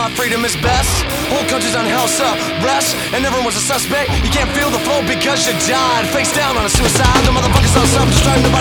my freedom is best. Whole country's on house arrest, and everyone's a suspect. You can't feel the flow because you died. Face down on a suicide. The motherfuckers on self-destruct.